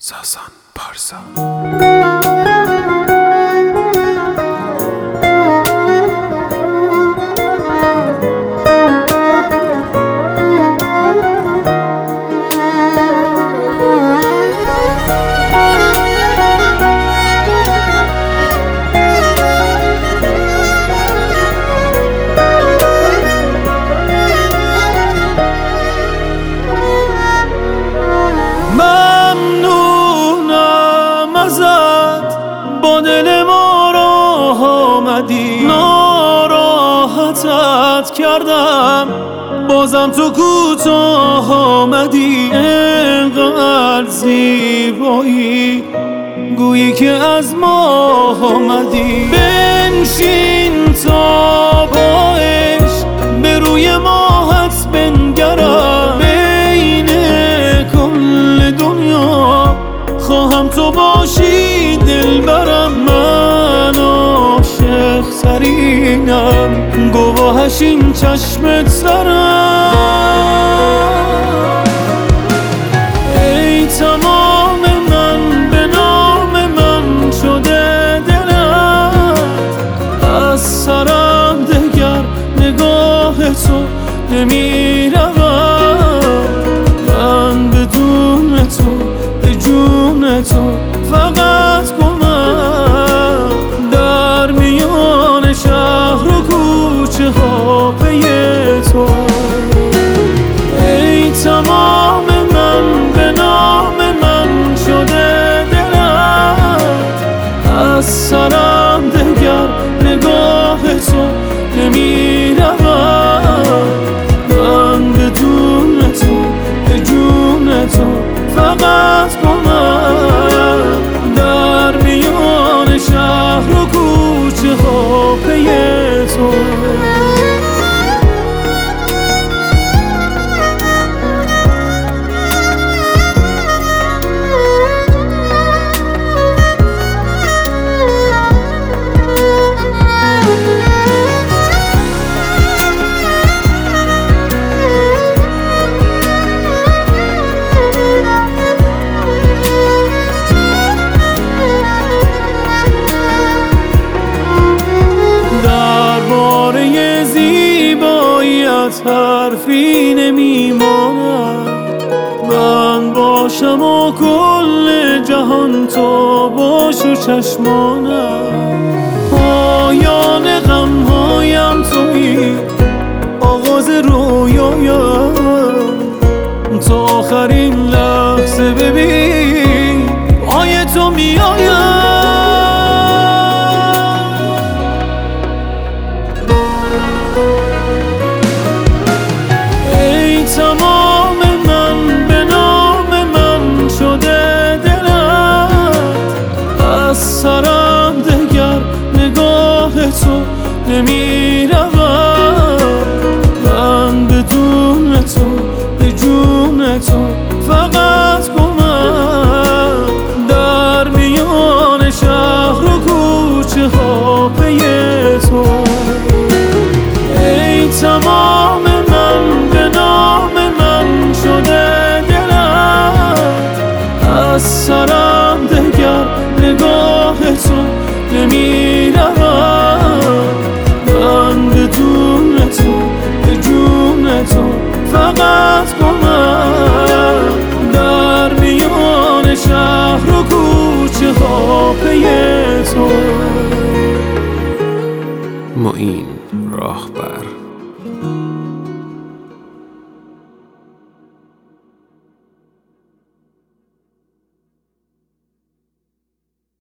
ساسان پارسا. با دل ما راه آمدی، ناراحتت کردم، بازم تو کوتاه آمدی. انقدر زیبایی گویی که از ما آمدی. بنشین تا با عشق به روی ماهت بنگرم، بین کل دنیا خواهم تو باشی دلبرم. من عاشق ترینم، گواهش این چشمت دارم. ای تمام من به نام من شده دلت، از سرم دگر نگاه تو نمی رود. من بدون تو به جون تو فقط گمم، در میان شهر و کوچه ها پی تو. ای تمام من به نام من شده دلت، از سرم دگر نگاه تو نمی رود. من بدون تو به جون تو فقط گمم، در میان شهر و کوچه ها پی تو. حرفی نمیماند، من باشم و کل جهان تو باش و چشمانم. پایان غمهایم تویی، آغاز رویایم، تا آخرین لحظه ببین پای تو میایم. تمام من به نام من شده دلت، از سرم دگر نگاه تو نمی رود. من بدون تو به جون تو فقط گمم، در میان شهر و کوچه ها پی تو. ای تمام من به نام من شده دلت، از سرم دگر نگاه تو نمی رود. من بدون تو به جون تو فقط گمم، در میان شهر و کوچه ها پی تو. معین راهبر.